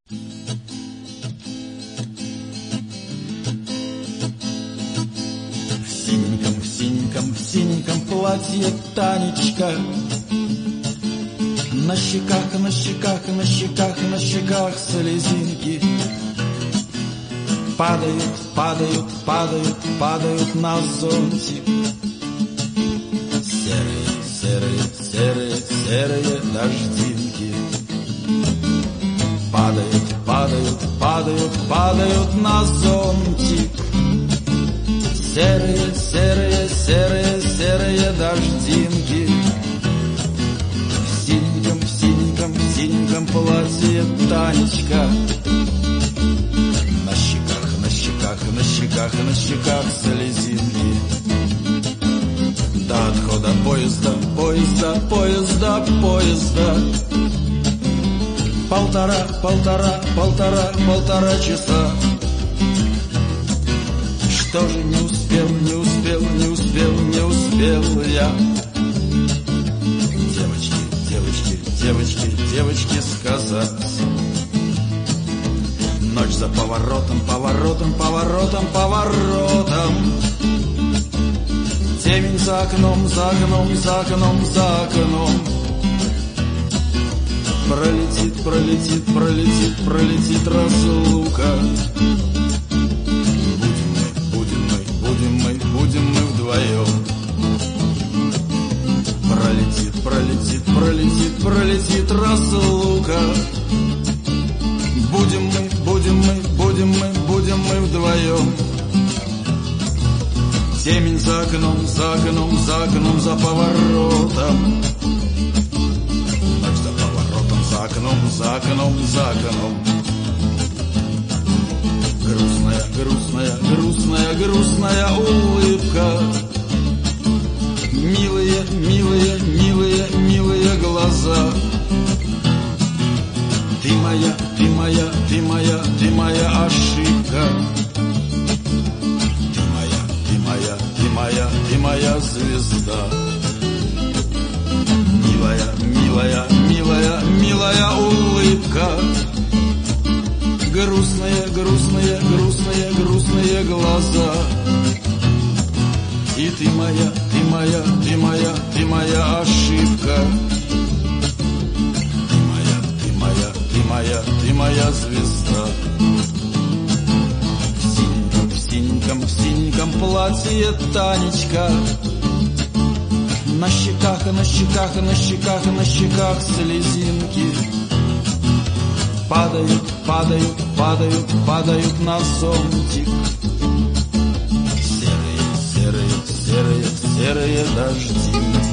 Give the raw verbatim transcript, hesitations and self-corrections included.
В синеньком, в синеньком, в синеньком платье Танечка. На щеках, на щеках, на щеках, на щеках слезинки. Падают, падают, падают, падают на зонтик. Серые, серые, серые, серые дождинки. Падают, падают, падают, падают на зонтик. Серые, серые, серые, серые дождинки. В синеньком, в синеньком, в синеньком платье Танечка. На щеках, на щеках, на щеках, на щеках слезинки. До отхода поезда, поезда, поезда, поезда. Полтора, полтора, полтора, полтора часа. Что же не успел, не успел, не успел, не успел я. Девочки, девочки, девочки, девочки сказать. Ночь за поворотом, поворотом, поворотом, поворотом. Темень за окном, за окном, за окном, за окном. Пролетит, пролетит, пролетит, пролетит разлука. Будем мы, будем мы, будем мы, будем мы вдвоем. Пролетит, пролетит, пролетит, пролетит разлука. Будем мы, будем мы, будем мы, будем мы вдвоем. Темень за окном, за окном, за окном, за поворотом. Ночь за поворотом, за окном, за окном, за окном. Грустная, грустная, грустная, грустная улыбка. Милые, милые, милые, милые глаза. Ты моя, ты моя, ты моя, ты моя ошибка. Ты моя, ты моя, ты моя, ты моя звезда. Милая, милая, милая, милая улыбка. Грустные, грустные, грустные, грустные глаза. И ты моя, ты моя, ты моя, ты моя ошибка. Ты моя, ты моя, ты моя, ты моя звезда. В синеньком, в синеньком, в синеньком платье Танечка. На щеках, на щеках, на щеках, на щеках слезинки. Падают, падают, падают, падают на зонтик. Серые, серые, серые, серые дожди.